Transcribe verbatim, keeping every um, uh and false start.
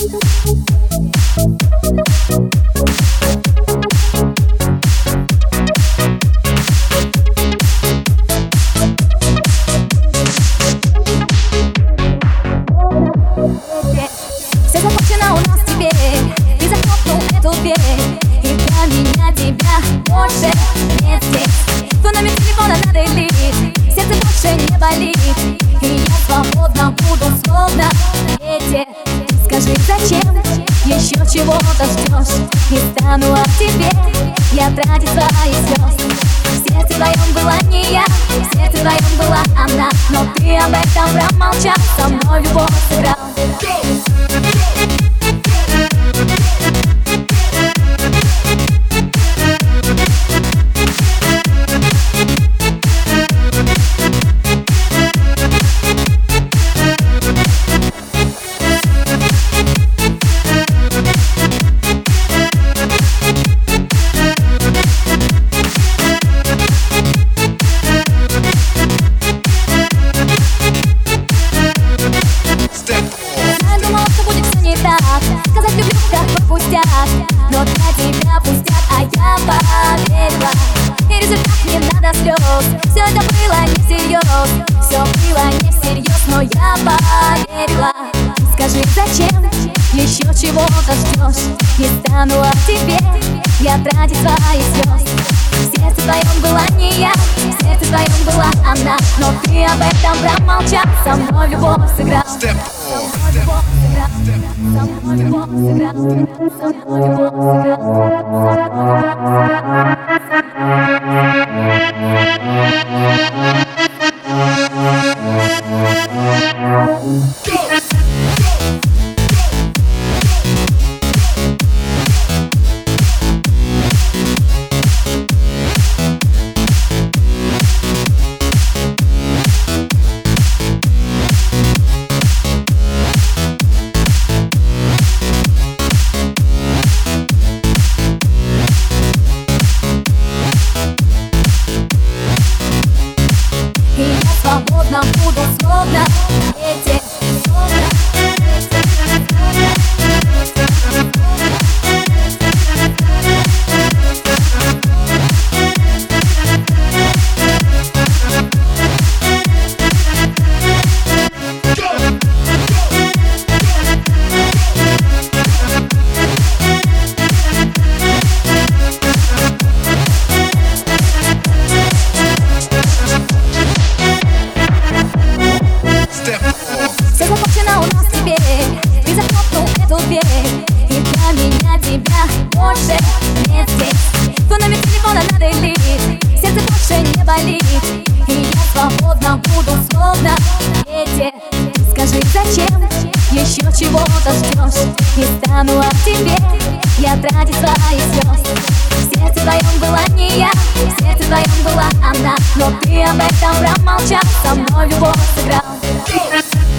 Все закончено у нас теперь, ты захлопнул эту дверь, и для меня тебя больше нет здесь. Твой номер телефона надо делить, сердце больше не болит, и я свободна буду, словно ветер. Скажи, зачем еще чего-то ждешь? Не стану от тебе я тратить свои слезы. В сердце твоем была не я, в сердце твоем была она, но ты об этом промолчал, со мной любовь сыграл. Сказать люблю, как по пустяк, но для тебя пустяк, а я поверила. И результат не надо слез, все это было не всерьез, все было не всерьез, но я поверила. Скажи, зачем еще чего-то ждешь? Не стану от тебе я тратить свои слезы. В сердце твоем была не я, в сердце твоем была она, но ты об этом промолчал, со мной любовь сыграл. Свободно буду, словно ветер. Все закончено у нас теперь, ты захлопнул эту дверь, и для меня тебя больше нет здесь. Твой номер телефона надо делить, сердце больше не болит, и я свободна буду, словно ветер. Скажи, зачем еще чего-то ждешь? Не стану от тебе я тратить свои слезы. В сердце твоем была не я, в сердце твоем была она, но ты об этом промолчал, со мной любовь сыграл.